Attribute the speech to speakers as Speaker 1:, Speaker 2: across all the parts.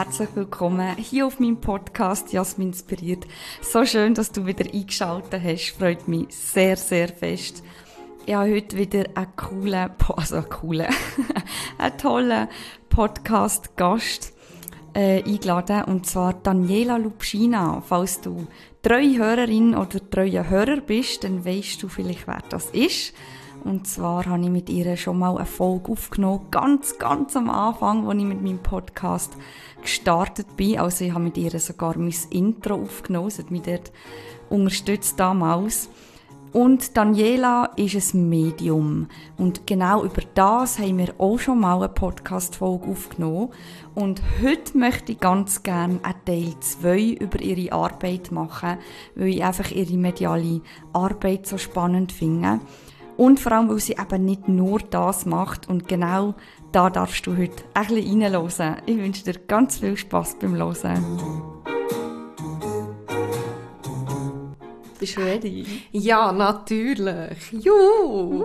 Speaker 1: herzlich willkommen hier auf meinem Podcast «Jasmin inspiriert». So schön, dass du wieder eingeschaltet hast. Freut mich sehr, sehr fest. Ich habe heute wieder einen tollen Podcast-Gast eingeladen, und zwar Daniela Lubschina. Falls du treue Hörerin oder treuer Hörer bist, dann weisst du vielleicht, wer das ist. Und zwar habe ich mit ihr schon mal eine Folge aufgenommen, ganz am Anfang, als ich mit meinem Podcast gestartet bin. Also ich habe mit ihr sogar mein Intro aufgenommen, sie hat mich dort unterstützt damals. Und Daniela ist ein Medium. Und genau über das haben wir auch schon mal eine Podcast-Folge aufgenommen. Und heute möchte ich ganz gerne einen Teil 2 über ihre Arbeit machen, weil ich einfach ihre mediale Arbeit so spannend finde. Und vor allem, weil sie eben nicht nur das macht. Und genau da darfst du heute ein bisschen reinhören. Ich wünsche dir ganz viel Spass beim Hören. Bist du ready?
Speaker 2: Ja, natürlich. Juhu!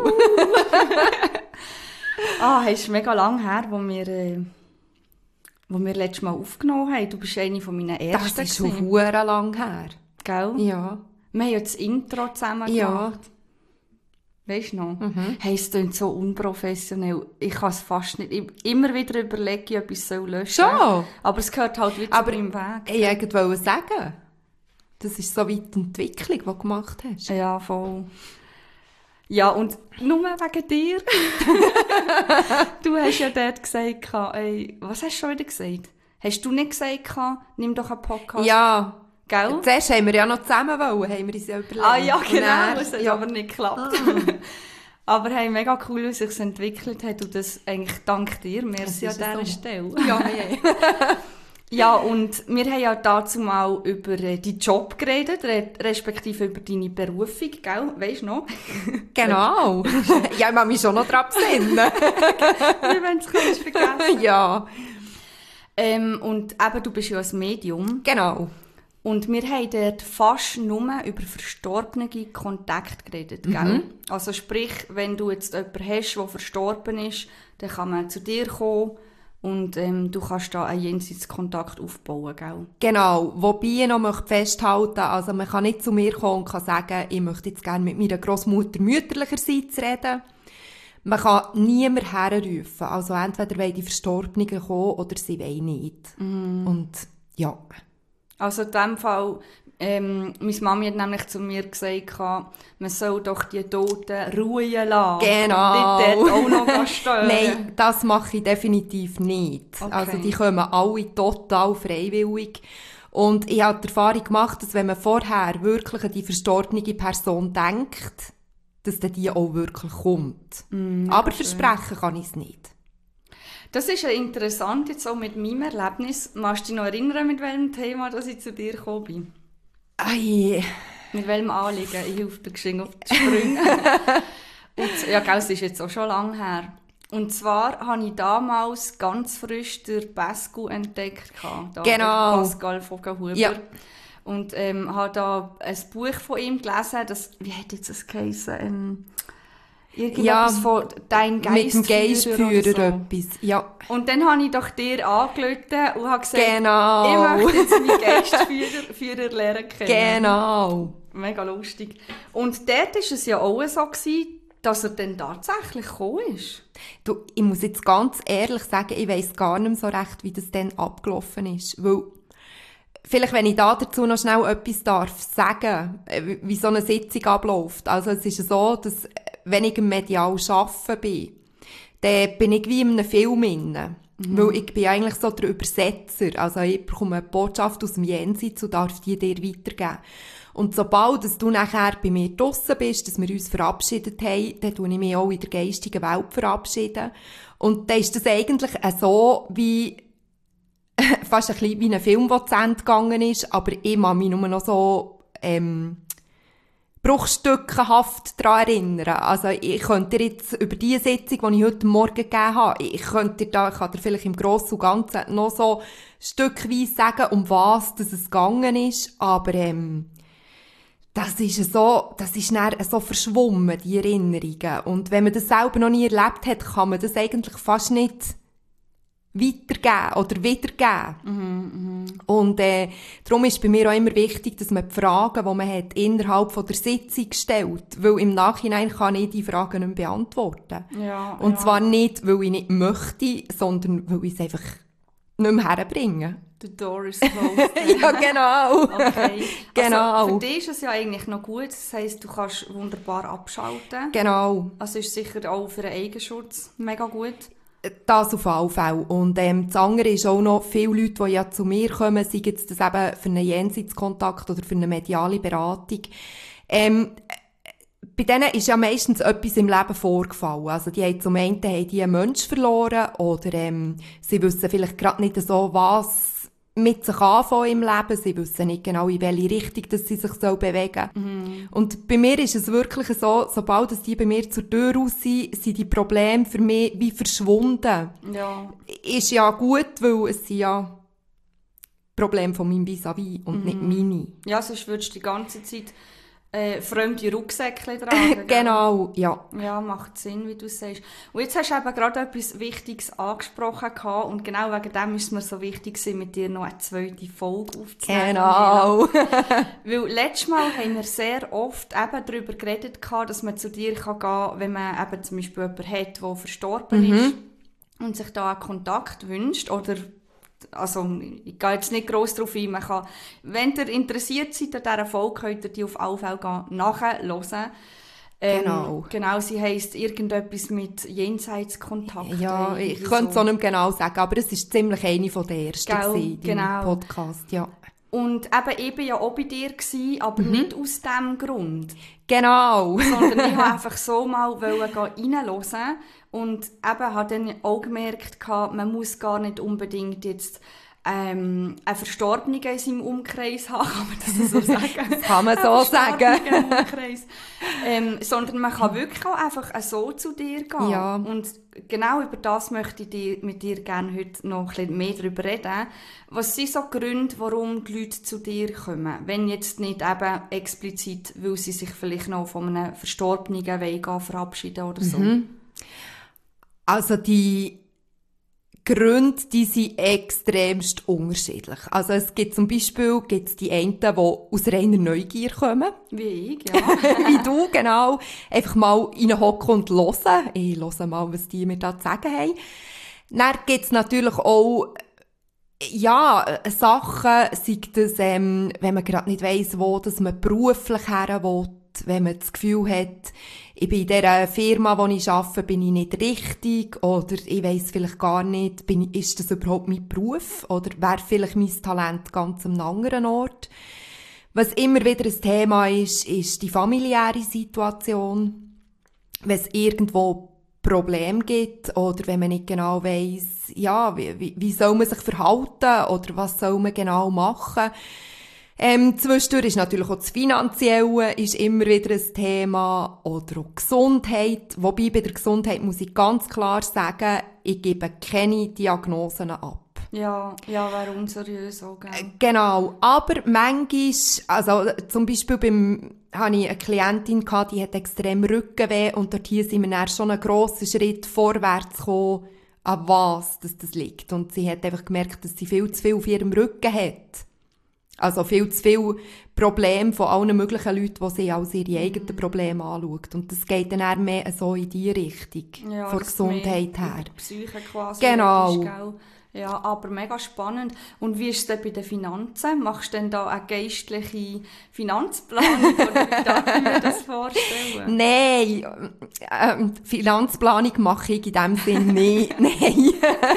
Speaker 1: Es ist mega lang her, wo wir letztes Mal aufgenommen haben. Du bist eine von meinen ersten.
Speaker 2: Das ist schon verdammt lang her.
Speaker 1: Gell?
Speaker 2: Ja.
Speaker 1: Wir haben ja das Intro zusammen gemacht. Weißt du noch? Hey, es klingt so unprofessionell. Ich kann es fast nicht. Immer wieder überlege, ob ich es löschen soll.
Speaker 2: Schon?
Speaker 1: Aber es gehört halt wieder zu meinem Weg.
Speaker 2: Ich wollte sagen, das ist so weit die Entwicklung, die du gemacht hast.
Speaker 1: Ja, voll. Ja, und nur wegen dir. Du hast ja dort gesagt, ey, was hast du schon wieder gesagt? Hast du nicht gesagt, nimm doch einen Podcast?
Speaker 2: Ja.
Speaker 1: Gell?
Speaker 2: Zuerst haben wir ja noch zusammen wollen, haben wir uns ja überlegt.
Speaker 1: Ah ja, genau, es hat aber nicht geklappt. Aber hey, mega cool, wie es sich entwickelt hat, und das eigentlich dank dir. Merci an dieser Stelle.
Speaker 2: Ja.
Speaker 1: Ja, und wir haben ja dazu mal über deinen Job geredet, respektive über deine Berufung, gell? Weisst du noch?
Speaker 2: Genau. Ja, ich muss mich schon noch daran besinnen.
Speaker 1: Wir wollen es ganz vergessen.
Speaker 2: Ja.
Speaker 1: Und eben, du bist ja ein Medium.
Speaker 2: Genau.
Speaker 1: Und wir haben dort fast nur über verstorbene Kontakt geredet, gell? Also sprich, wenn du jetzt jemanden hast, der verstorben ist, dann kann man zu dir kommen und du kannst da einen Jenseitskontakt aufbauen, gell?
Speaker 2: Genau. Wobei ich noch festhalten, also man kann nicht zu mir kommen und kann sagen, ich möchte jetzt gerne mit meiner Grossmutter mütterlicherseits reden. Man kann niemanden herrufen. Also entweder wollen die Verstorbenen kommen oder sie wollen nicht. Und ja.
Speaker 1: Also in diesem Fall, meine Mami hat nämlich zu mir gesagt, man soll doch die Toten ruhen lassen.
Speaker 2: Genau.
Speaker 1: Und nicht dort auch noch stören.
Speaker 2: Nein, das mache ich definitiv nicht.
Speaker 1: Okay.
Speaker 2: Also die kommen alle total freiwillig. Und ich habe die Erfahrung gemacht, dass wenn man vorher wirklich an die verstorbene Person denkt, dass dann die auch wirklich kommt. Aber versprechen kann ich es nicht.
Speaker 1: Das ist ja interessant, jetzt auch mit meinem Erlebnis. Magst du dich noch erinnern, mit welchem Thema dass ich zu dir gekommen bin?
Speaker 2: Ei.
Speaker 1: Mit welchem Anliegen? Ich helfe dir geschwind auf die Sprünge. Und, ja, gell, es ist jetzt auch schon lange her. Und zwar habe ich damals ganz frisch den Pascal entdeckt.
Speaker 2: Genau.
Speaker 1: Pascal Vogelhuber.
Speaker 2: Ja.
Speaker 1: Und habe da ein Buch von ihm gelesen. Wie hat jetzt das geheißen? Irgendetwas von «Dein Geistführer».
Speaker 2: Mit dem Geistführer
Speaker 1: so.
Speaker 2: etwas, ja.
Speaker 1: Und dann habe ich doch dir angerufen und habe gesagt,
Speaker 2: Genau.
Speaker 1: ich möchte jetzt meinen Geistführer lernen kennen.
Speaker 2: Genau.
Speaker 1: Mega lustig. Und dort war es ja auch so, dass er dann tatsächlich gekommen ist.
Speaker 2: Du, ich muss jetzt ganz ehrlich sagen, ich weiss gar nicht mehr so recht, wie das dann abgelaufen ist. Weil, vielleicht, wenn ich da dazu noch schnell etwas darf sagen, wie so eine Sitzung abläuft. Also es ist so, dass wenn ich im medial arbeiten bin, dann bin ich wie in einem Film inne. Weil ich bin eigentlich so der Übersetzer. Also ich bekomme eine Botschaft aus dem Jenseits und darf die dir weitergeben. Und sobald dass du nachher bei mir draussen bist, dass wir uns verabschiedet haben, dann tue ich mich auch in der geistigen Welt verabschieden. Und dann ist das eigentlich so wie fast ein bisschen wie ein Film, der zu Ende gegangen ist, aber ich kann mich nur noch so bruchstückenhaft daran erinnern. Also ich könnte dir jetzt über die Sitzung, die ich heute Morgen gegeben habe, ich kann dir vielleicht im Grossen und Ganzen noch so stückweise sagen, um was dass es gegangen ist, aber das ist dann so verschwommen, die Erinnerungen. Und wenn man das selber noch nie erlebt hat, kann man das eigentlich fast nicht weitergeben oder wiedergeben. Und darum ist bei mir auch immer wichtig, dass man die Fragen, die man hat, innerhalb von der Sitzung stellt. Weil im Nachhinein kann ich die Fragen nicht mehr beantworten.
Speaker 1: Ja,
Speaker 2: und zwar nicht, weil ich nicht möchte, sondern weil ich es einfach nicht mehr herbringe.
Speaker 1: The door is closed.
Speaker 2: Ja, genau.
Speaker 1: Okay.
Speaker 2: Genau.
Speaker 1: Also, für dich ist es ja eigentlich noch gut. Das heisst, du kannst wunderbar abschalten.
Speaker 2: Genau.
Speaker 1: Also ist sicher auch für den Eigenschutz mega gut.
Speaker 2: Das auf alle Fälle. Und das andere ist auch noch, viele Leute, die ja zu mir kommen, sei jetzt das eben für einen Jenseitskontakt oder für eine mediale Beratung, bei denen ist ja meistens etwas im Leben vorgefallen. Also die haben zum einen haben die einen Menschen verloren oder sie wissen vielleicht gerade nicht so, was mit sich anfangen im Leben. Sie wissen nicht genau, in welche Richtung dass sie sich bewegen sollen. Und bei mir ist es wirklich so, sobald dass die bei mir zur Tür raus sind die Probleme für mich wie verschwunden.
Speaker 1: Ja.
Speaker 2: Ist ja gut, weil es sind ja Probleme von meinem Vis-à-vis und nicht meine.
Speaker 1: Ja, sonst würdest du die ganze Zeit fremde Rucksäckchen tragen.
Speaker 2: Genau, ja.
Speaker 1: Ja, macht Sinn, wie du sagst. Und jetzt hast du eben gerade etwas Wichtiges angesprochen gehabt, und genau wegen dem ist es mir so wichtig, mit dir noch eine zweite Folge aufzunehmen.
Speaker 2: Genau.
Speaker 1: Weil letztes Mal haben wir sehr oft eben darüber geredet, dass man zu dir gehen kann, wenn man eben zum Beispiel jemanden hat, der verstorben ist und sich da einen Kontakt wünscht, oder also, ich gehe jetzt nicht gross darauf ein. Man kann, wenn ihr interessiert seid an dieser Folge, könnt ihr die auf alle Fälle nachhören. Genau, sie heisst irgendetwas mit Jenseitskontakt.
Speaker 2: Ja, ich könnte es auch nicht mehr genau sagen, aber es war ziemlich eine von der ersten in deinem Podcast, ja.
Speaker 1: Und eben, ich war ja auch bei dir, aber nicht aus diesem Grund.
Speaker 2: Genau.
Speaker 1: Sondern ich wollte einfach so mal reinhören und eben habe dann auch gemerkt, man muss gar nicht unbedingt jetzt einen Verstorbenen in seinem Umkreis haben, kann man das so sagen?
Speaker 2: Das kann man so sagen.
Speaker 1: Im Umkreis. Sondern man kann wirklich auch einfach so zu dir gehen.
Speaker 2: Ja.
Speaker 1: Und genau über das möchte ich mit dir gerne heute noch ein bisschen mehr darüber reden. Was sind so Gründe, warum die Leute zu dir kommen? Wenn jetzt nicht eben explizit, weil sie sich vielleicht noch von einem Verstorbenen verabschieden oder so.
Speaker 2: Also die Gründe, die sind extremst unterschiedlich. Also es gibt zum Beispiel die einen, die aus reiner Neugier kommen.
Speaker 1: Wie ich, ja.
Speaker 2: Wie du, genau. Einfach mal reinhocken und hören. Ich höre mal, was die mir da zu sagen haben. Dann gibt es natürlich auch Sachen, sei das, wenn man gerade nicht weiss, wo dass man beruflich her will, wenn man das Gefühl hat, ich bin in dieser Firma, wo ich arbeite, bin ich nicht richtig, oder ich weiss vielleicht gar nicht, ist das überhaupt mein Beruf, oder wäre vielleicht mein Talent ganz an einem anderen Ort. Was immer wieder ein Thema ist die familiäre Situation. Wenn es irgendwo Probleme gibt, oder wenn man nicht genau weiss, wie soll man sich verhalten, oder was soll man genau machen. Zwischendurch ist natürlich auch das Finanzielle ist immer wieder ein Thema, oder auch Gesundheit. Wobei bei der Gesundheit muss ich ganz klar sagen, ich gebe keine Diagnosen ab.
Speaker 1: Ja, wäre unseriös auch, gell?
Speaker 2: Genau, aber manchmal, also zum Beispiel hatte ich eine Klientin, die hat extrem Rückenweh, und dort hier sind wir dann schon einen grossen Schritt vorwärts gekommen, an was das liegt. Und sie hat einfach gemerkt, dass sie viel zu viel auf ihrem Rücken hat. Also viel zu viele Probleme von allen möglichen Leuten, die sie als ihre eigenen Probleme anschaut. Und das geht dann eher mehr so in die Richtung, von der Gesundheit her.
Speaker 1: Psyche quasi.
Speaker 2: Genau.
Speaker 1: Ja, aber mega spannend. Und wie ist es denn bei den Finanzen? Machst du denn da eine geistliche Finanzplanung, oder wie darf ich mir das vorstellen?
Speaker 2: Nein, Finanzplanung mache ich in dem Sinn nicht. Nein.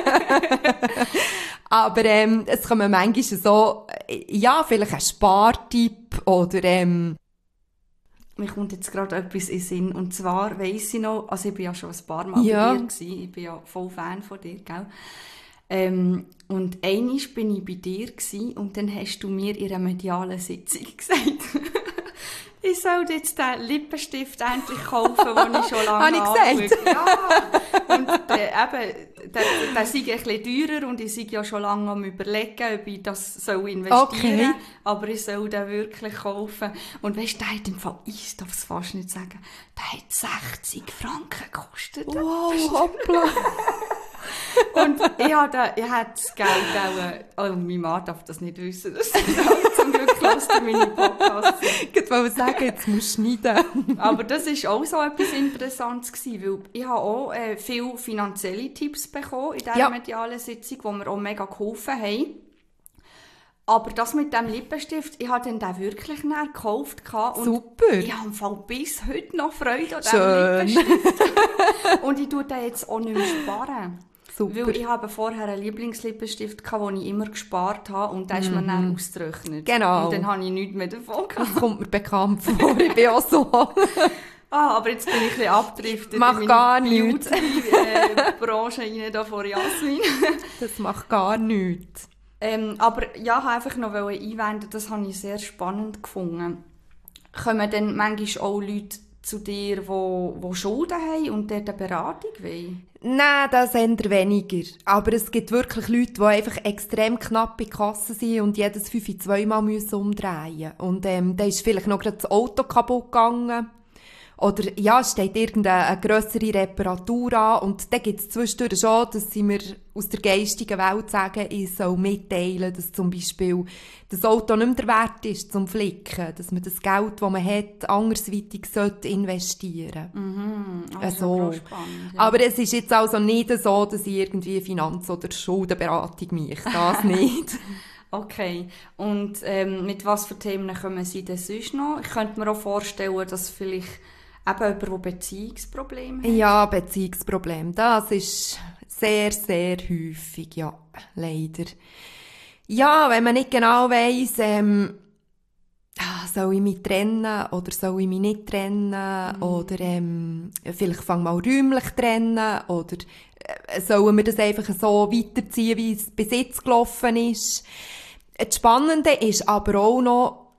Speaker 2: Aber es kommen manchmal so, vielleicht ein Spartipp oder
Speaker 1: Mir kommt jetzt gerade etwas in den Sinn. Und zwar weiss ich noch, also ich bin ja schon ein paar Mal bei dir gewesen, ich bin ja voll Fan von dir, gell? Und einmal bin ich bei dir gewesen, und dann hast du mir in einer medialen Sitzung gesagt, ich soll jetzt den Lippenstift endlich kaufen, den ich schon lange
Speaker 2: anschaue.
Speaker 1: Ja. Und der sei ein bisschen teurer, und ich sei ja schon lange am Überlegen, ob ich das investieren soll.
Speaker 2: Okay.
Speaker 1: Aber ich soll den wirklich kaufen. Und weisst du, der hat im Fall, ich darf es fast nicht sagen, der hat 60 Franken gekostet.
Speaker 2: Wow, hoppla.
Speaker 1: Und ich hätte das Geld auch... Oh, mein Mann darf das nicht wissen, dass ich auch zum Glück hörst du meine Podcasts.
Speaker 2: Ich wollte sagen, jetzt musst du schneiden.
Speaker 1: Aber das war auch so etwas Interessantes gewesen, weil ich habe auch viele finanzielle Tipps bekommen in dieser medialen Sitzung, die mir auch mega geholfen haben. Aber das mit dem Lippenstift, ich habe den wirklich näher gekauft. Und
Speaker 2: super!
Speaker 1: Ich habe im Fall bis heute noch Freude an diesem Lippenstift. Und ich tue den jetzt auch nicht mehr sparen.
Speaker 2: Super.
Speaker 1: Weil ich habe vorher einen Lieblingslippenstift gehabt, den ich immer gespart habe und der ist mir dann ausgetrocknet.
Speaker 2: Genau.
Speaker 1: Und dann habe ich nichts mehr davon gehabt.
Speaker 2: Das kommt mir bekannt vor, ich bin auch so.
Speaker 1: Aber jetzt bin ich ein bisschen abgedriftet.
Speaker 2: Mach gar nichts.
Speaker 1: Branche rein da von Jasmin.
Speaker 2: Das macht gar nichts.
Speaker 1: Aber ja, ich wollte einfach noch einwenden, das habe ich sehr spannend gefunden. Kommen dann manchmal auch Leute zu dir, die Schulden haben und dort eine Beratung wollen?
Speaker 2: Nein, das eher weniger. Aber es gibt wirklich Leute, die einfach extrem knapp in Kasse sind und jedes 5 zweimal umdrehen müssen. Und dann ist vielleicht noch gerade das Auto kaputt gegangen. Oder ja, es steht irgendeine grössere Reparatur an. Und dann gibt es zwischendurch schon, dass sie mir aus der geistigen Welt sagen, ich soll mitteilen, dass zum Beispiel das Auto nicht mehr der Wert ist zum Flicken. Dass man das Geld, das man hat, andersweitig investieren sollte.
Speaker 1: Also spannend, ja.
Speaker 2: Aber es ist jetzt also nicht so, dass ich irgendwie Finanz- oder Schuldenberatung mache. Das nicht.
Speaker 1: Okay. Und mit was für Themen kommen Sie denn sonst noch? Ich könnte mir auch vorstellen, dass vielleicht eben jemand, der Beziehungsprobleme hat.
Speaker 2: Ja, Beziehungsprobleme. Das ist sehr, sehr häufig, ja, leider. Ja, wenn man nicht genau weiss, soll ich mich trennen oder soll ich mich nicht trennen oder vielleicht fangen wir mal räumlich trennen oder sollen wir das einfach so weiterziehen, wie es bis jetzt gelaufen ist. Das Spannende ist aber auch noch,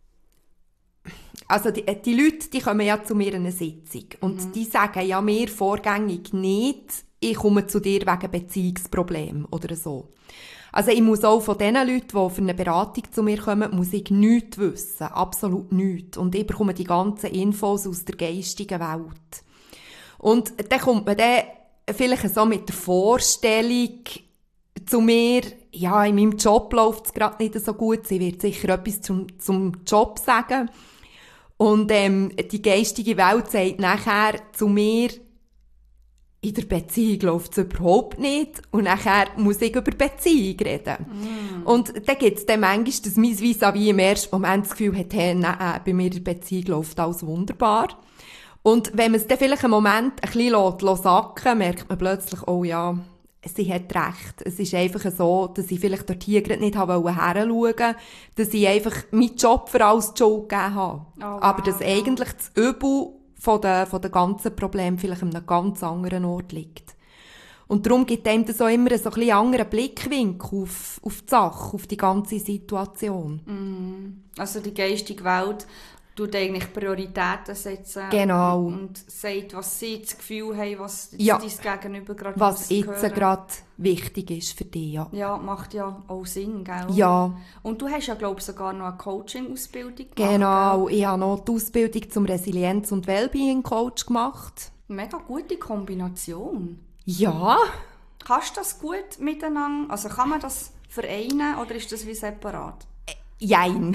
Speaker 2: also die Leute, die kommen ja zu mir in eine Sitzung und die sagen ja mir vorgängig nicht, ich komme zu dir wegen Beziehungsproblemen oder so. Also ich muss auch von den Leuten, die für eine Beratung zu mir kommen, muss ich nichts wissen, absolut nichts. Und ich bekomme die ganzen Infos aus der geistigen Welt. Und dann kommt man dann vielleicht so mit der Vorstellung zu mir, ja, in meinem Job läuft es gerade nicht so gut, sie wird sicher etwas zum Job sagen. Und die geistige Welt sagt nachher zu mir, in der Beziehung läuft es überhaupt nicht. Und nachher muss ich über Beziehung reden. Und dann gibt es dann manchmal, dass mein Vis-à-vis im ersten Moment das Gefühl hat, hey, nein, bei mir in der Beziehung läuft alles wunderbar. Und wenn man es dann vielleicht einen Moment ein bisschen sacken, merkt man plötzlich, oh ja, sie hat recht. Es ist einfach so, dass ich vielleicht dort hier gerade nicht hinschauen wollte, dass ich einfach meinen Job für alles die Schuld gegeben habe.
Speaker 1: Oh, wow.
Speaker 2: Aber dass eigentlich das Übel von den ganzen Problemen vielleicht an einem ganz anderen Ort liegt. Und darum gibt einem das auch immer so ein bisschen anderen Blickwinkel auf die Sache, auf die ganze Situation.
Speaker 1: Also die geistige Welt tut eigentlich Prioritäten setzen.
Speaker 2: Genau.
Speaker 1: Und sagt, was sie das Gefühl haben, was dein Gegenüber gerade
Speaker 2: was jetzt gerade wichtig ist für dich, ja.
Speaker 1: Ja, macht ja auch Sinn, gell?
Speaker 2: Ja.
Speaker 1: Und du hast ja, glaube ich, sogar noch eine Coaching-Ausbildung gemacht.
Speaker 2: Genau,
Speaker 1: gell?
Speaker 2: ich habe noch die Ausbildung zum Resilienz- und Wellbeing-Coach gemacht.
Speaker 1: Mega gute Kombination.
Speaker 2: Ja.
Speaker 1: Kannst du das gut miteinander? Also kann man das vereinen oder ist das wie separat?
Speaker 2: Jein.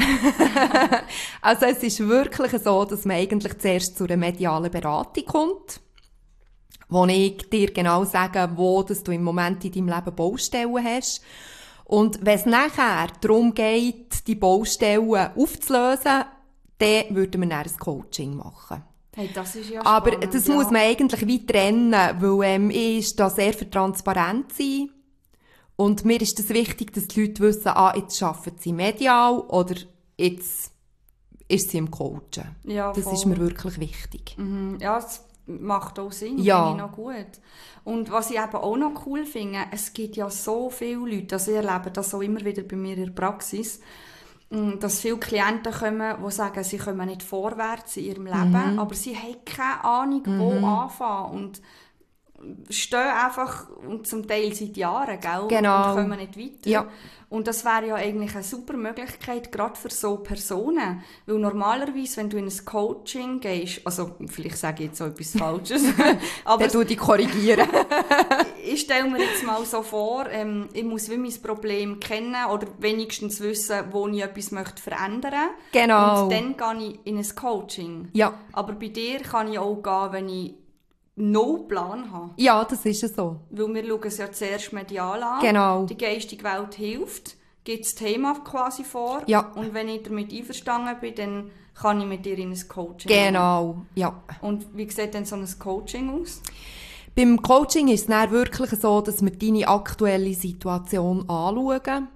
Speaker 2: Also es ist wirklich so, dass man eigentlich zuerst zu einer medialen Beratung kommt, wo ich dir genau sage, wo dass du im Moment in deinem Leben Baustellen hast. Und wenn es nachher darum geht, die Baustellen aufzulösen, dann würden wir dann ein Coaching machen.
Speaker 1: Hey, das ist ja
Speaker 2: Aber
Speaker 1: spannend,
Speaker 2: das muss man eigentlich wie trennen, weil ich ist da sehr für Transparenz sein. Und mir ist es das wichtig, dass die Leute wissen, jetzt arbeiten sie medial oder jetzt ist sie im Coachen.
Speaker 1: Ja,
Speaker 2: das ist mir wirklich wichtig.
Speaker 1: Ja, das macht auch Sinn,
Speaker 2: ja.
Speaker 1: Finde ich noch gut. Und was ich eben auch noch cool finde, es gibt ja so viele Leute, also ich erlebe das auch immer wieder bei mir in der Praxis, dass viele Klienten kommen, die sagen, sie kommen nicht vorwärts in ihrem Leben, aber sie haben keine Ahnung, wo anfangen. Und stehen einfach, und zum Teil seit Jahren, gell?
Speaker 2: Genau.
Speaker 1: Und kommen nicht weiter.
Speaker 2: Ja.
Speaker 1: Und das wäre ja eigentlich eine super Möglichkeit, gerade für so Personen. Weil normalerweise, wenn du in ein Coaching gehst, also vielleicht sage ich jetzt so etwas Falsches, aber
Speaker 2: Dann tu dich korrigieren.
Speaker 1: ich stelle mir jetzt mal so vor, ich muss wie mein Problem kennen oder wenigstens wissen, wo ich etwas möchte verändern.
Speaker 2: Genau.
Speaker 1: Und dann gehe ich in ein Coaching.
Speaker 2: Ja.
Speaker 1: Aber bei dir kann ich auch gehen, wenn ich no Plan habe.
Speaker 2: Ja, das ist es so.
Speaker 1: Weil wir schauen es ja zuerst medial an.
Speaker 2: Genau.
Speaker 1: Die geistige Welt hilft, gibt das Thema quasi vor.
Speaker 2: Ja.
Speaker 1: Und wenn ich damit einverstanden bin, dann kann ich mit dir in ein Coaching gehen.
Speaker 2: Genau, ja.
Speaker 1: Und wie sieht denn so ein Coaching aus?
Speaker 2: Beim Coaching ist es dann wirklich so, dass wir deine aktuelle Situation anschauen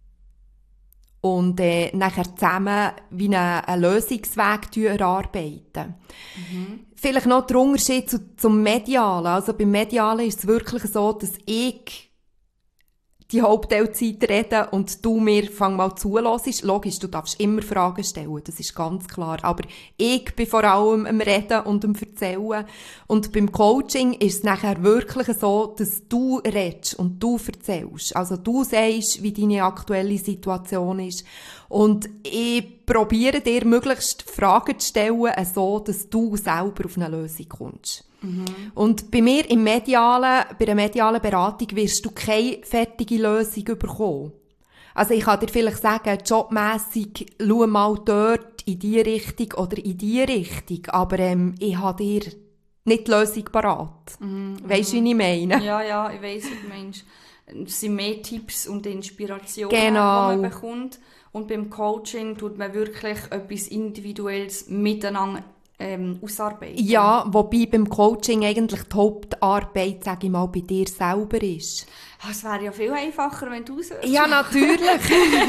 Speaker 2: und nachher zusammen wie einen Lösungsweg erarbeiten. Vielleicht noch der Unterschied zum Medialen. Also beim Medialen ist es wirklich so, dass ich die Hauptteilzeit rede und du mir fang mal zuhörst. Logisch, du darfst immer Fragen stellen, das ist ganz klar. Aber ich bin vor allem am Reden und am Erzählen. Und beim Coaching ist es nachher wirklich so, dass du redest und du erzählst. Also du sagst, wie deine aktuelle Situation ist. Und ich probiere dir möglichst Fragen zu stellen, so dass du selber auf eine Lösung kommst. Und bei mir bei der medialen Beratung wirst du keine fertige Lösung bekommen. Also ich kann dir vielleicht sagen, jobmässig, schau mal dort in die Richtung oder in die Richtung, aber ich habe dir nicht die Lösung parat. Weisst du, wie ich meine?
Speaker 1: Ja, ich weiss, was du meinst. Es sind mehr Tipps und Inspirationen,
Speaker 2: Genau.
Speaker 1: die man bekommt. Und beim Coaching tut man wirklich etwas Individuelles miteinander ausarbeiten.
Speaker 2: Ja, wobei beim Coaching eigentlich die Hauptarbeit, sage ich mal, bei dir selber ist.
Speaker 1: Es wäre ja viel einfacher, wenn du es
Speaker 2: Ja, natürlich.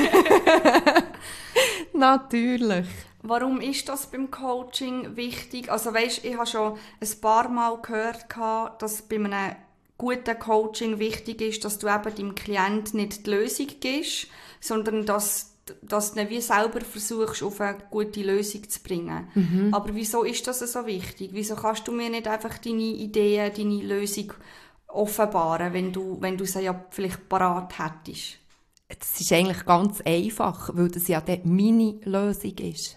Speaker 2: Natürlich.
Speaker 1: Warum ist das beim Coaching wichtig? Also weisst, ich habe schon ein paar Mal gehört, dass bei einem guten Coaching wichtig ist, dass du eben deinem Klient nicht die Lösung gibst, sondern dass du ihn wie selber versuchst, auf eine gute Lösung zu bringen. Aber wieso ist das so wichtig? Wieso kannst du mir nicht einfach deine Ideen, deine Lösung offenbaren, wenn du sie ja vielleicht parat hättest?
Speaker 2: Das ist eigentlich ganz einfach, weil das ja dann meine Lösung ist.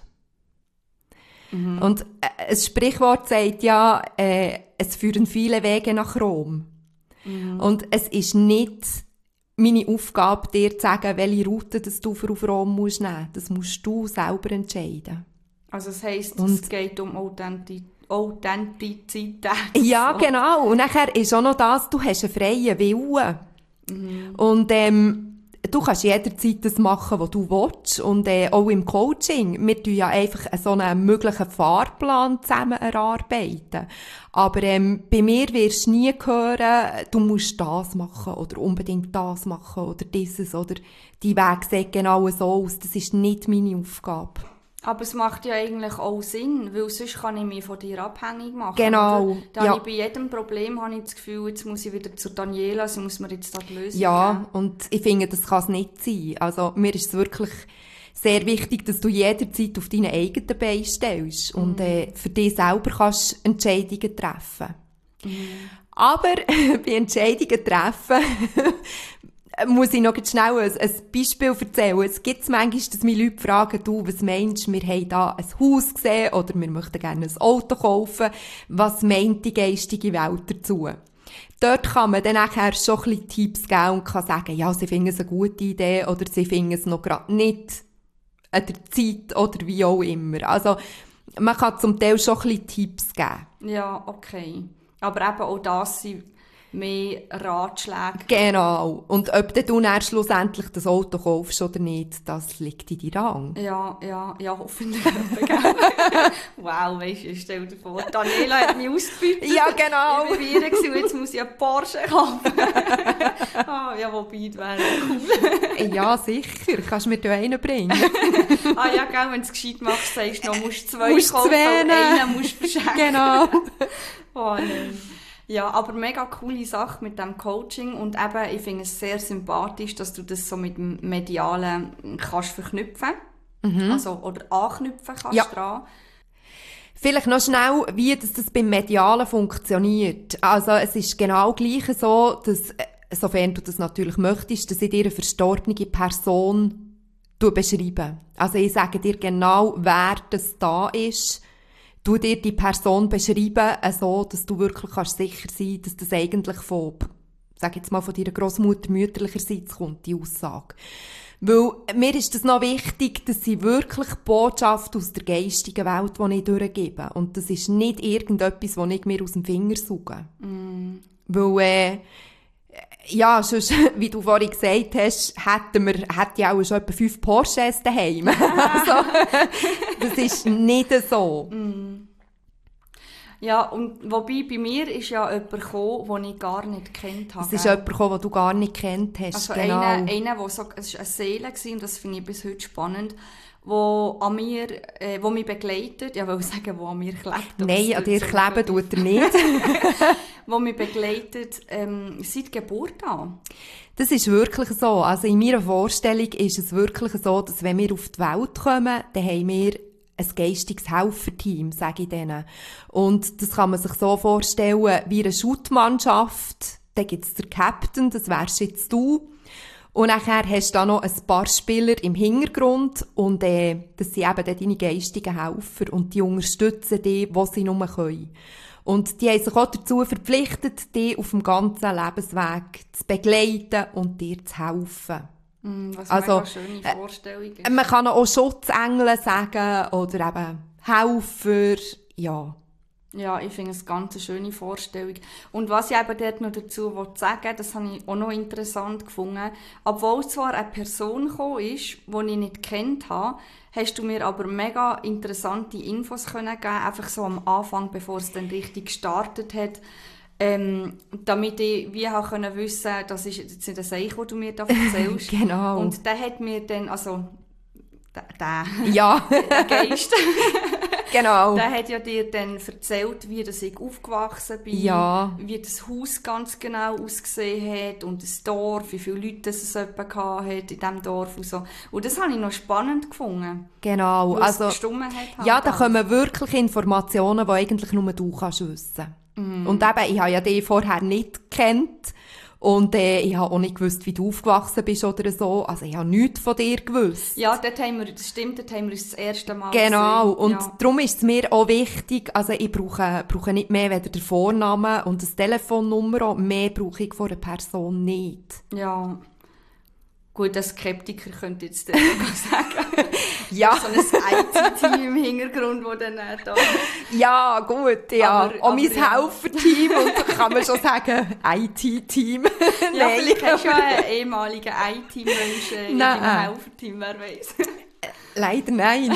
Speaker 2: Und ein Sprichwort sagt ja, es führen viele Wege nach Rom. Und es ist nicht meine Aufgabe, dir zu sagen, welche Route das du auf Rom nehmen musst. Das musst du selber entscheiden.
Speaker 1: Also das heisst, es geht um Authentizität.
Speaker 2: Ja, genau. Und nachher ist auch noch das, du hast einen freien Willen. Und du kannst jederzeit das machen, was du willst. Und auch im Coaching, wir tun ja einfach so einen möglichen Fahrplan zusammen erarbeiten. Aber bei mir wirst du nie hören, du musst das machen oder unbedingt das machen oder dieses oder die Weg sieht genau so aus. Das ist nicht meine Aufgabe.
Speaker 1: Aber es macht ja eigentlich auch Sinn, weil sonst kann ich mich von dir abhängig machen.
Speaker 2: Genau,
Speaker 1: oder? Da
Speaker 2: ja.
Speaker 1: habe ich bei jedem Problem habe ich das Gefühl, jetzt muss ich wieder zu Daniela, sie muss mir jetzt da die Lösung
Speaker 2: Ja,
Speaker 1: geben.
Speaker 2: und ich finde, das kann es nicht sein. Also mir ist es wirklich sehr wichtig, dass du jederzeit auf deine eigenen Beine stellst und für dich selber kannst Entscheidungen treffen. Aber bei Entscheidungen treffen muss ich noch schnell ein Beispiel erzählen. Es gibt manchmal, dass mich Leute fragen, du, was meinst du, wir haben da ein Haus gesehen oder wir möchten gerne ein Auto kaufen. Was meint die geistige Welt dazu? Dort kann man dann nachher schon ein bisschen Tipps geben und kann sagen, ja, sie finden es eine gute Idee oder sie finden es noch gerade nicht an der Zeit oder wie auch immer. Also man kann zum Teil schon ein bisschen Tipps geben.
Speaker 1: Ja, okay. Aber eben auch das sind mehr Ratschläge.
Speaker 2: Genau. Und ob du dann schlussendlich das Auto kaufst oder nicht, das liegt in deiner Hand.
Speaker 1: Ja, hoffentlich. Wow, weisst du, stell dir vor, Daniela hat mich ausgebeutet.
Speaker 2: Ja, genau.
Speaker 1: Ich war bei ihr und jetzt muss ich einen Porsche kaufen. Ja, wobei, das wäre cool.
Speaker 2: Ja, sicher. Kannst du mir da einen bringen?
Speaker 1: Ja, gell, wenn du es gescheit machst, sagst du noch, musst zwei
Speaker 2: Musst
Speaker 1: kaufen
Speaker 2: zwei
Speaker 1: und einen musst du verschenken.
Speaker 2: Genau.
Speaker 1: Oh nein. Ja, aber mega coole Sache mit dem Coaching und eben, ich finde es sehr sympathisch, dass du das so mit dem Medialen kannst verknüpfen. Also, oder anknüpfen kannst dran.
Speaker 2: Vielleicht noch schnell, wie das beim Medialen funktioniert. Also es ist genau gleich so, dass, sofern du das natürlich möchtest, dass ich dir eine verstorbene Person beschreibe. Also ich sage dir genau, wer das da ist, du dir die Person beschreiben, so, dass du wirklich sicher sein kannst, dass das eigentlich von, sag jetzt mal, von deiner Grossmutter mütterlicherseits kommt, die Aussage. Weil mir ist das noch wichtig, dass sie wirklich Botschaft aus der geistigen Welt, die ich durchgebe. Und das ist nicht irgendetwas, das ich mir aus dem Finger sauge. Weil, ja, sonst, wie du vorhin gesagt hast, hätte ich auch schon etwa 5 Porsches daheim. Also, das ist nicht so.
Speaker 1: Ja, und wobei bei mir ist ja jemand gekommen, den ich gar nicht gekannt habe.
Speaker 2: Es ist jemand gekommen, den du gar nicht gekannt hast.
Speaker 1: Also
Speaker 2: genau.
Speaker 1: einer, es war eine Seele und das finde ich bis heute spannend, wo mich begleitet, ja, will ich sagen, wo an mir klebt.
Speaker 2: Nein, an dir kleben tut er nicht.
Speaker 1: Wo mich begleitet, seit Geburt an.
Speaker 2: Das ist wirklich so. Also in meiner Vorstellung ist es wirklich so, dass wenn wir auf die Welt kommen, dann haben wir ein geistiges Helferteam, sage ich denen. Und das kann man sich so vorstellen wie eine Schuttmannschaft. Da gibt's den Captain, das wärst jetzt du. Und nachher hast du da noch ein paar Spieler im Hintergrund und das sind eben dann deine geistigen Helfer und die unterstützen dich, wo sie nur können. Und die haben sich auch dazu verpflichtet, dich auf dem ganzen Lebensweg zu begleiten und dir zu helfen.
Speaker 1: Was also, eine schöne Vorstellung ist.
Speaker 2: Man kann auch Schutzengel sagen oder eben Helfer, ja.
Speaker 1: Ja, ich finde es eine ganz schöne Vorstellung. Und was ich eben dort noch dazu sagen will, das habe ich auch noch interessant gefunden. Obwohl zwar eine Person gekommen ist, die ich nicht kennt habe, hast du mir aber mega interessante Infos können geben, einfach so am Anfang, bevor es dann richtig gestartet hat. Damit ich wie auch wissen konnte, das ist jetzt nicht ein Seich, das du mir da erzählst.
Speaker 2: Genau.
Speaker 1: Und der hat mir dann, also
Speaker 2: ja.
Speaker 1: der Geist,
Speaker 2: genau.
Speaker 1: der hat ja dir dann erzählt, wie ich aufgewachsen bin,
Speaker 2: ja.
Speaker 1: wie das Haus ganz genau ausgesehen hat und das Dorf, wie viele Leute es etwa hat in diesem Dorf und so. Und das habe ich noch spannend gefunden.
Speaker 2: Genau. Also, ja, da kommen wirklich Informationen, die eigentlich nur du kannst wissen. Und eben, ich habe ja dich vorher nicht gekannt und ich habe auch nicht gewusst, wie du aufgewachsen bist oder so. Also ich habe nichts von dir gewusst.
Speaker 1: Ja, das stimmt, dort haben wir uns das erste Mal
Speaker 2: genau,
Speaker 1: gesehen.
Speaker 2: Und
Speaker 1: ja.
Speaker 2: Darum ist es mir auch wichtig, also ich brauche nicht mehr weder den Vornamen und das Telefonnummer, mehr brauche ich von einer Person nicht.
Speaker 1: Ja. Gut, ein Skeptiker könnte jetzt sagen.
Speaker 2: Ja.
Speaker 1: So ein IT-Team im Hintergrund, das dann da...
Speaker 2: Ja, gut, ja. Aber mein
Speaker 1: ja.
Speaker 2: Helferteam und kann man schon sagen, IT-Team.
Speaker 1: Ja, vielleicht hast du ja einen ehemaligen IT-Mensch in deinem Helferteam, wer weiß.
Speaker 2: Leider nein.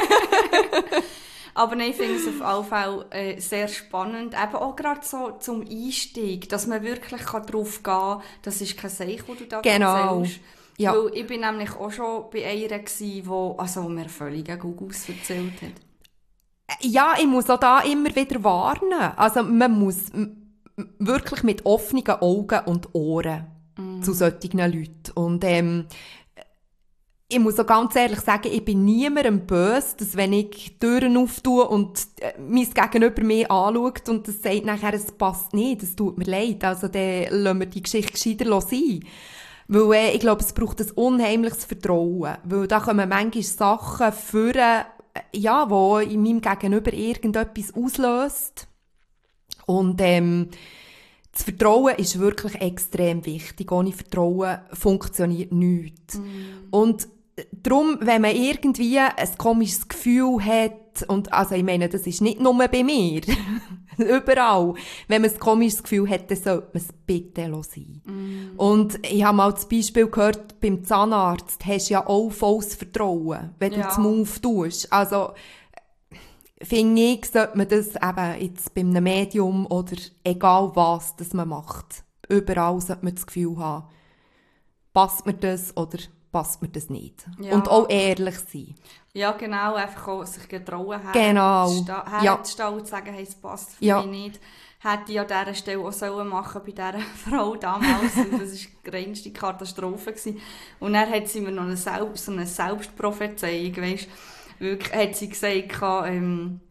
Speaker 1: Aber nein, ich finde es auf jeden Fall sehr spannend. Eben auch gerade so zum Einstieg, dass man wirklich darauf gehen kann, das ist kein Seich, das du da erzählst. Ja. Weil ich bin nämlich auch schon bei einer gewesen, die mir völlig einen Gugus erzählt hat.
Speaker 2: Ja, ich muss auch da immer wieder warnen. Also man muss wirklich mit offenen Augen und Ohren zu solchen Leuten. Und ich muss auch ganz ehrlich sagen, ich bin niemandem böse, dass wenn ich Türen auftue und mein Gegenüber mich anschaut und das sagt nachher, es passt nicht, das tut mir leid. Also dann lassen wir die Geschichte gescheiter sein. Weil ich glaube, es braucht ein unheimliches Vertrauen. Weil da kommen manchmal Sachen führen, ja, die in meinem Gegenüber irgendetwas auslöst. Und das Vertrauen ist wirklich extrem wichtig. Ohne Vertrauen funktioniert nichts. Und darum, wenn man irgendwie ein komisches Gefühl hat, und also ich meine, das ist nicht nur bei mir, überall, wenn man ein komisches Gefühl hat, dann sollte man es bitte sein. Und ich habe mal das Beispiel gehört, beim Zahnarzt hast du ja auch volles Vertrauen, wenn du das Move tust. Also, finde ich, sollte man das eben jetzt bei einem Medium oder egal was, das man macht. Überall sollte man das Gefühl haben, passt mir das oder passt mir das nicht. Ja. Und auch ehrlich sein.
Speaker 1: Ja, genau, einfach auch sich getrauen
Speaker 2: herzustehen
Speaker 1: und zu sagen, hey, es passt für mich nicht. Hätte ich an dieser Stelle auch sollen machen bei dieser Frau damals. Und das war die reinste Katastrophe gewesen. Und dann hat sie mir noch so eine Selbstprophezeiung, weisst, wirklich, hat sie gesagt,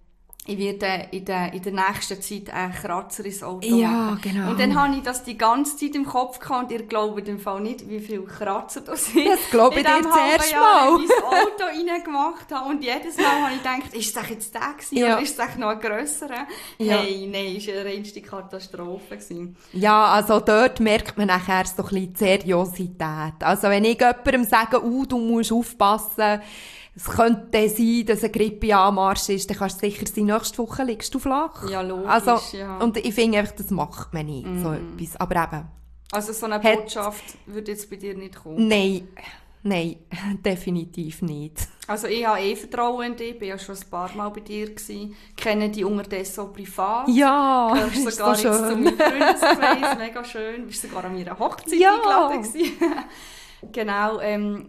Speaker 1: ich werde in der nächsten Zeit einen Kratzer ins Auto
Speaker 2: Ja,
Speaker 1: machen.
Speaker 2: genau.
Speaker 1: Und dann habe ich das die ganze Zeit im Kopf gehabt und ihr glaubt im Fall nicht, wie viele Kratzer das sind.
Speaker 2: Das glaube ich dir zuerst mal.
Speaker 1: In mein Auto reingemacht habe. Und jedes Mal habe ich gedacht, ist es jetzt der gewesen, oder ist es noch ein grösserer?
Speaker 2: Ja.
Speaker 1: Hey, nein, es war eine reinste Katastrophe gewesen.
Speaker 2: Ja, also dort merkt man nachher so ein bisschen die Seriosität. Also wenn ich jemandem sage, du musst aufpassen, es könnte sein, dass eine Grippe Anmarsch ist, dann kannst du sicher sein, nächste Woche liegst du flach.
Speaker 1: Ja, logisch,
Speaker 2: also,
Speaker 1: ja.
Speaker 2: Und ich finde einfach, das macht man nicht, so etwas. Aber eben.
Speaker 1: Also so eine Botschaft würde jetzt bei dir nicht kommen?
Speaker 2: Nein, definitiv nicht.
Speaker 1: Also ich habe Vertrauen in dich, ich war ja schon ein paar Mal bei dir gewesen, kenne dich unterdessen auch privat.
Speaker 2: Ja,
Speaker 1: gehörst
Speaker 2: ist
Speaker 1: sogar
Speaker 2: so
Speaker 1: jetzt
Speaker 2: schön.
Speaker 1: zu meinem Freundeskreis, mega schön. Du bist sogar an meiner Hochzeit
Speaker 2: Ja.
Speaker 1: eingeladen gewesen. Genau,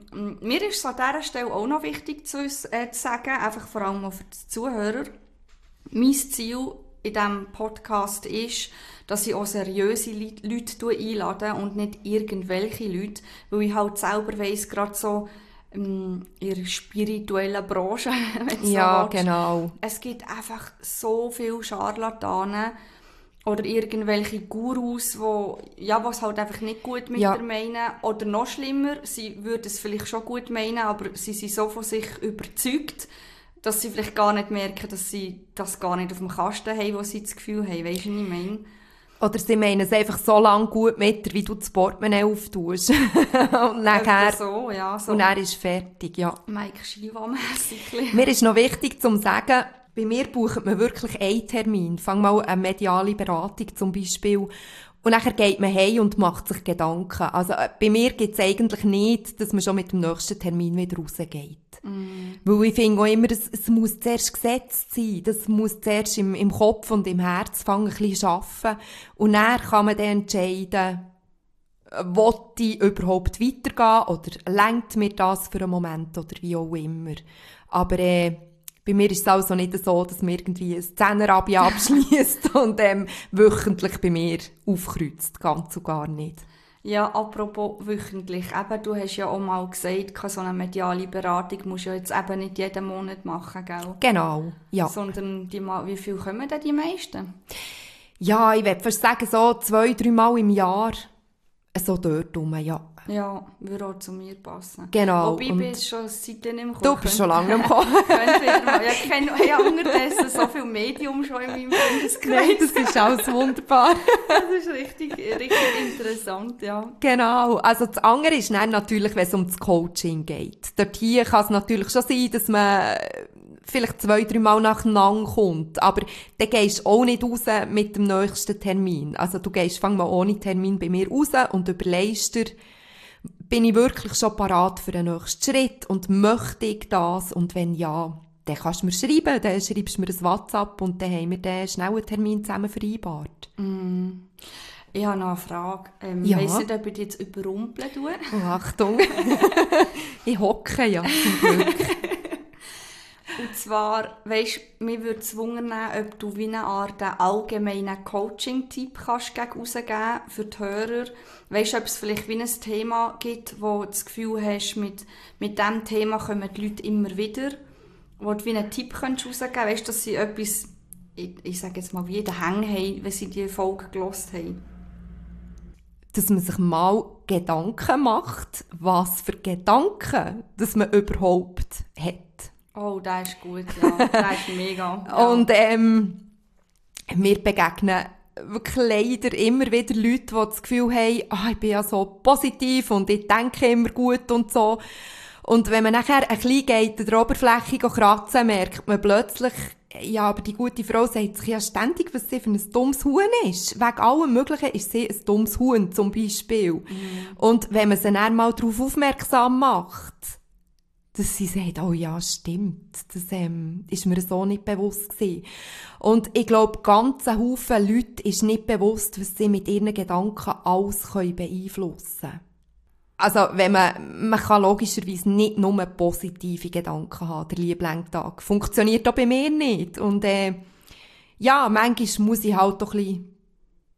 Speaker 1: mir ist es an dieser Stelle auch noch wichtig zu sagen, einfach vor allem auch für die Zuhörer. Mein Ziel in diesem Podcast ist, dass ich auch seriöse Leute einlade und nicht irgendwelche Leute, weil ich halt selber weiss, gerade so in der spirituellen Branche, wenn du
Speaker 2: Ja,
Speaker 1: so willst,
Speaker 2: genau.
Speaker 1: es gibt einfach so viele Scharlatanen oder irgendwelche Gurus, die es halt einfach nicht gut mit dir meinen. Oder noch schlimmer, sie würden es vielleicht schon gut meinen, aber sie sind so von sich überzeugt, dass sie vielleicht gar nicht merken, dass sie das gar nicht auf dem Kasten haben, wo sie das Gefühl haben. Weisst du, was ich meine?
Speaker 2: Oder sie meinen es einfach so lange gut mit dir, wie du das Portemonnaie auftust. Und nachher,
Speaker 1: so, ja, so.
Speaker 2: Und er ist fertig, ja.
Speaker 1: Mike Shiva-mässig.
Speaker 2: Mir ist noch wichtig zu sagen, bei mir bucht man wirklich einen Termin. Fang mal eine mediale Beratung zum Beispiel. Und nachher geht man heim und macht sich Gedanken. Also bei mir gibt es eigentlich nicht, dass man schon mit dem nächsten Termin wieder rausgeht. Weil ich finde auch immer, es muss zuerst gesetzt sein. Das muss zuerst im Kopf und im Herz fangen, ein bisschen arbeiten. Und dann kann man dann entscheiden, will ich überhaupt weitergehen oder lenkt mir das für einen Moment oder wie auch immer. Aber bei mir ist es also nicht so, dass man irgendwie ein Zehner-Abi abschliesst und wöchentlich bei mir aufkreuzt. Ganz und gar nicht.
Speaker 1: Ja, apropos wöchentlich. Eben, du hast ja auch mal gesagt, so eine mediale Beratung musst du ja jetzt eben nicht jeden Monat machen, gell?
Speaker 2: Genau, ja.
Speaker 1: Sondern wie viel kommen denn die meisten?
Speaker 2: Ja, ich würde fast sagen, so 2-3 Mal im Jahr. So dort rum, ja.
Speaker 1: Ja, würde auch zu mir passen.
Speaker 2: Genau.
Speaker 1: Wobei, ich bin jetzt schon seit nicht mehr
Speaker 2: Du bist schon lange nicht mehr gekommen.
Speaker 1: Ich kenne unterdessen so viel Medium schon in meinem Freundeskreis.
Speaker 2: Nein, das ist alles wunderbar.
Speaker 1: Das ist richtig interessant, ja.
Speaker 2: Genau. Also das andere ist dann natürlich, wenn es um das Coaching geht. Dort hier kann es natürlich schon sein, dass man vielleicht 2-3 Mal nacheinander kommt. Aber dann gehst du auch nicht raus mit dem nächsten Termin. Also du fang mal ohne Termin bei mir raus und überlegst dir, bin ich wirklich schon parat für den nächsten Schritt und möchte ich das? Und wenn ja, dann kannst du mir schreiben, dann schreibst du mir ein WhatsApp und dann haben wir dann schnell einen Termin zusammen vereinbart.
Speaker 1: Ich habe noch eine Frage.
Speaker 2: Ja.
Speaker 1: Ich weiss nicht, ob ich dich jetzt überrumpeln tue.
Speaker 2: Oh, Achtung. Ich hocke ja zum Glück.
Speaker 1: Und zwar, weisst, mir würde es wundern, ob du wie eine Art allgemeinen Coaching-Tipp kannst gegen rausgeben für die Hörer. Weisst, ob es vielleicht wie ein Thema gibt, wo du das Gefühl hast, mit diesem Thema kommen die Leute immer wieder, wo du wie einen Tipp rausgeben kannst. Weisst, dass sie etwas, ich sage jetzt mal, wie in den Hängen haben, wenn sie die Folge gehört haben.
Speaker 2: Dass man sich mal Gedanken macht, was für Gedanken dass man überhaupt hat.
Speaker 1: Oh, der ist gut, ja. Der ist mega. Ja.
Speaker 2: Und mir begegnen wirklich leider immer wieder Leute, die das Gefühl haben, ich bin ja so positiv und ich denke immer gut und so. Und wenn man nachher ein bisschen geht, an der Oberfläche kratzen, merkt man plötzlich, ja, aber die gute Frau sagt sich ja ständig, was sie für ein dummes Huhn ist. Wegen allem Möglichen ist sie ein dummes Huhn, zum Beispiel. Und wenn man sie dann mal darauf aufmerksam macht, dass sie sagt, oh ja, stimmt, das ist mir so nicht bewusst gewesen. Und ich glaube, ganz ein Haufen Leute ist nicht bewusst, was sie mit ihren Gedanken alles beeinflussen können. Also, wenn man kann logischerweise nicht nur positive Gedanken haben, der liebe Tag. Funktioniert auch bei mir nicht. Und ja, manchmal muss ich halt doch ein bisschen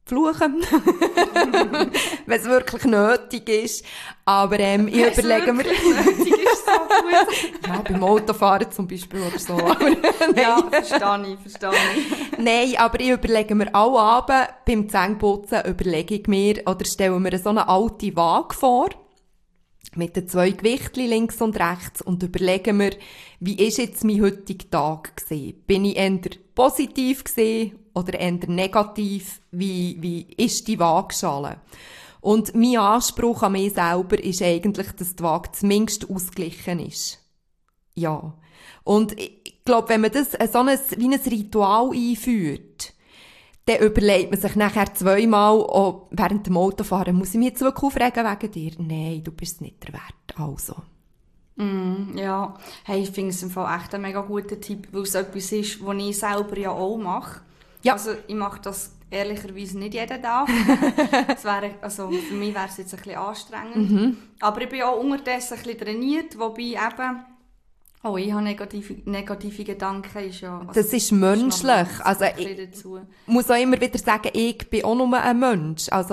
Speaker 2: fluchen, wenn es wirklich nötig ist. Aber ich überlege mir...
Speaker 1: nötig ist so gut.
Speaker 2: Ja, beim Autofahren zum Beispiel oder so.
Speaker 1: Ja, verstehe ich.
Speaker 2: Nein, aber ich überlege mir alle Abend beim Zähneputzen, überlege ich mir oder stelle mir so eine alte Waage vor, mit den 2 Gewichtchen links und rechts und überlege mir, wie ist jetzt mein heutiger Tag gewesen? Bin ich eher positiv gewesen oder eher negativ? Wie ist die Waagschale? Und mein Anspruch an mich selber ist eigentlich, dass die Waage zumindest ausgeglichen ist. Ja. Und ich glaube, wenn man das so wie ein Ritual einführt, dann überlegt man sich nachher 2-mal, oh, während dem Autofahren, muss ich mich jetzt wirklich aufregen wegen dir? Nein, du bist es nicht der Wert. Also.
Speaker 1: Ja, hey, ich finde es im Fall echt ein mega guter Tipp, weil es etwas ist, was ich selber ja auch mache.
Speaker 2: Ja.
Speaker 1: Also ich mache das ehrlicherweise nicht jeden Tag. Also für mich wäre es jetzt ein bisschen anstrengend. Aber ich bin auch unterdessen ein bisschen trainiert, wobei eben... Oh, ich habe negative Gedanken. Ist ja, also
Speaker 2: das ist menschlich. Also ich muss auch immer wieder sagen, ich bin auch nur ein Mensch. Also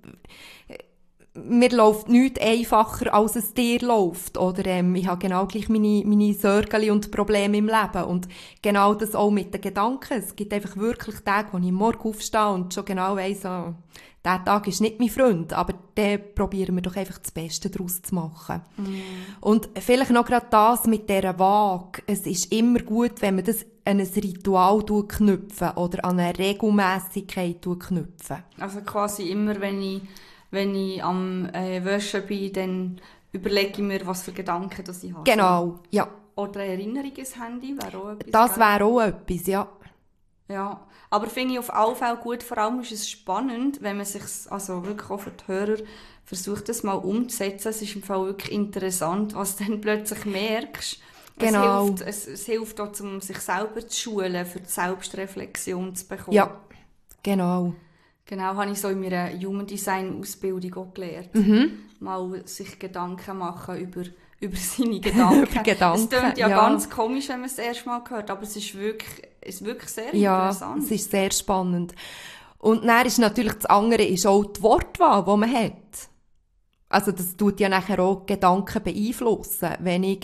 Speaker 2: mir läuft nichts einfacher, als es dir läuft. Oder ich habe genau gleich meine Sorgen und Probleme im Leben. Und genau das auch mit den Gedanken. Es gibt einfach wirklich Tage, wo ich morgen aufstehe und schon genau weiss, oh, dieser Tag ist nicht mein Freund, aber dann probieren wir doch einfach das Beste daraus zu machen. Und vielleicht noch gerade das mit dieser Waage. Es ist immer gut, wenn man das an ein Ritual knüpfen oder an eine Regelmässigkeit knüpfen.
Speaker 1: Also quasi immer, wenn ich am Waschen bin, dann überlege ich mir, was für Gedanken das ich habe.
Speaker 2: Genau, ja.
Speaker 1: Oder eine Erinnerung ins Handy wäre auch etwas.
Speaker 2: Das wäre auch etwas, ja.
Speaker 1: Ja, aber finde ich auf alle Fälle gut. Vor allem ist es spannend, wenn man sich, also wirklich auch für die Hörer, versucht, das mal umzusetzen. Es ist im Fall wirklich interessant, was du dann plötzlich merkst.
Speaker 2: Genau.
Speaker 1: Es hilft auch, um sich selber zu schulen, für die Selbstreflexion zu bekommen.
Speaker 2: Ja, genau.
Speaker 1: Genau, habe ich so in meiner Human Design Ausbildung auch gelernt. Mal sich Gedanken machen über seine Gedanken.
Speaker 2: Über Gedanken,
Speaker 1: es klingt ja ganz komisch, wenn man es das erste Mal hört, aber es ist wirklich sehr interessant.
Speaker 2: Ja, es ist sehr spannend. Und dann ist natürlich das andere ist auch die Wortwahl, die man hat. Also das tut ja nachher auch Gedanken beeinflussen. Wenn ich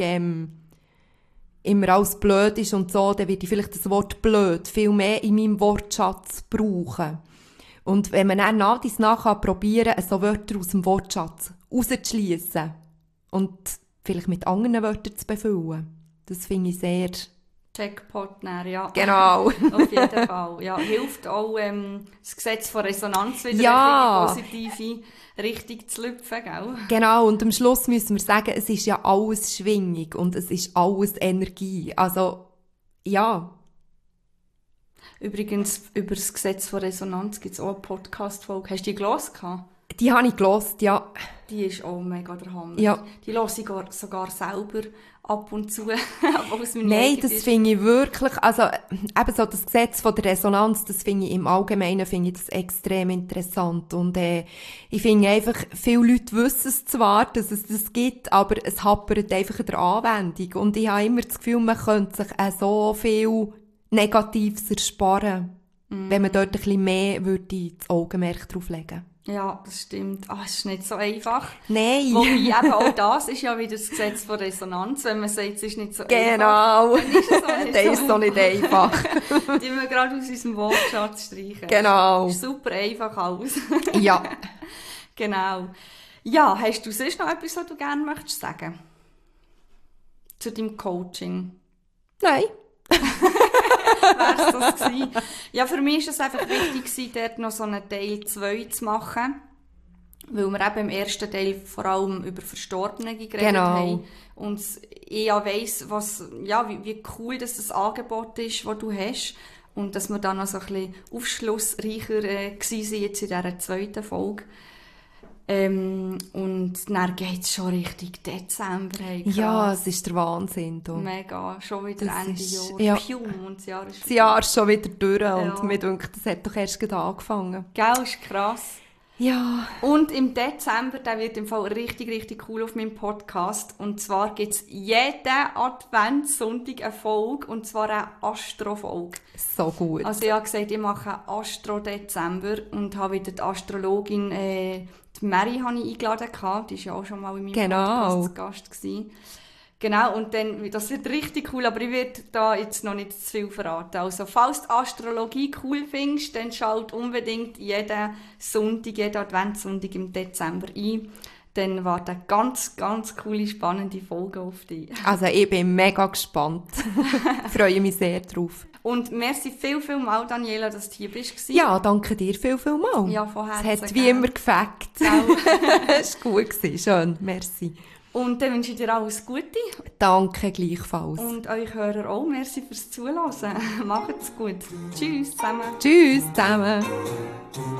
Speaker 2: immer alles blöd ist und so, dann werde ich vielleicht das Wort blöd viel mehr in meinem Wortschatz brauchen. Und wenn man dann nach probieren kann, so Wörter aus dem Wortschatz rauszuschliessen und vielleicht mit anderen Wörtern zu befüllen, das finde ich sehr...
Speaker 1: Jackpot, ja.
Speaker 2: Genau.
Speaker 1: Auf jeden Fall. Ja, hilft auch, das Gesetz von Resonanz wieder in die positive Richtung zu lüpfen, gell?
Speaker 2: Genau, und am Schluss müssen wir sagen, es ist ja alles Schwingung und es ist alles Energie. Also, ja.
Speaker 1: Übrigens, über das Gesetz von Resonanz gibt es auch eine Podcast-Folge. Hast du die gelesen?
Speaker 2: Die habe ich gelesen, ja.
Speaker 1: Die ist auch mega der Hammer.
Speaker 2: Ja.
Speaker 1: Die höre ich sogar selber ab und zu.
Speaker 2: Nein, das finde ich wirklich, also eben so das Gesetz von der Resonanz, das finde ich im Allgemeinen finde ich das extrem interessant. Und ich finde einfach, viele Leute wissen es zwar, dass es das gibt, aber es hapert einfach in der Anwendung. Und ich habe immer das Gefühl, man könnte sich so viel Negatives ersparen, wenn man dort ein bisschen mehr das Augenmerk drauf legen würde.
Speaker 1: Ja, das stimmt. Es ist nicht so einfach.
Speaker 2: Nein.
Speaker 1: Wobei eben auch das ist ja wieder das Gesetz von Resonanz, wenn man sagt, es ist nicht so
Speaker 2: genau.
Speaker 1: einfach. Genau.
Speaker 2: Der ist so nicht einfach.
Speaker 1: Die wir gerade aus unserem Wortschatz streichen.
Speaker 2: Genau.
Speaker 1: Das ist super einfach alles.
Speaker 2: Ja.
Speaker 1: Genau. Ja, hast du sonst noch etwas, was du gerne möchtest sagen? Zu deinem Coaching?
Speaker 2: Nein.
Speaker 1: Wär's das gewesen? Ja, für mich war es einfach wichtig, dort noch so einen Teil 2 zu machen. Weil wir eben im ersten Teil vor allem über Verstorbene geredet haben. Und ich ja weiss, wie cool das Angebot ist, das du hast. Und dass wir dann noch so ein bisschen aufschlussreicher waren jetzt in dieser zweiten Folge. Und dann geht es schon Richtung Dezember. Hey,
Speaker 2: ja, es ist der Wahnsinn. Du.
Speaker 1: Mega, schon wieder
Speaker 2: das
Speaker 1: Ende
Speaker 2: ist,
Speaker 1: Jahr.
Speaker 2: Ja.
Speaker 1: Und das Jahr ist
Speaker 2: schon wieder durch und mir denkt, das hat doch erst gerade angefangen.
Speaker 1: Gell, ist krass.
Speaker 2: Ja.
Speaker 1: Und im Dezember, der wird im Fall richtig, richtig cool auf meinem Podcast. Und zwar gibt es jeden Adventssonntag eine Folge, und zwar eine Astro-Folge.
Speaker 2: So gut.
Speaker 1: Also ich habe gesagt, ich mache einen Astro-Dezember und habe wieder die Astrologin, die Mary, habe ich eingeladen gehabt. Die war ja auch schon mal in meinem Podcast Gast gewesen. Genau, und dann, das wird richtig cool, aber ich werde da jetzt noch nicht zu viel verraten. Also, falls du Astrologie cool findest, dann schalt unbedingt jeden Sonntag, jeden Adventssonntag im Dezember ein. Dann warten ganz, ganz coole, spannende Folgen auf dich.
Speaker 2: Also, ich bin mega gespannt. Freue mich sehr drauf.
Speaker 1: Und merci viel mal, Daniela, dass du hier bist.
Speaker 2: Ja, danke dir viel mal.
Speaker 1: Ja, von Herzen.
Speaker 2: Es hat wie immer gefällt. Es war gut, schön, merci.
Speaker 1: Und dann wünsche ich dir alles Gute.
Speaker 2: Danke gleichfalls.
Speaker 1: Und euch Hörer auch, merci fürs Zuhören. Macht's gut. Tschüss zusammen.
Speaker 2: Tschüss zusammen.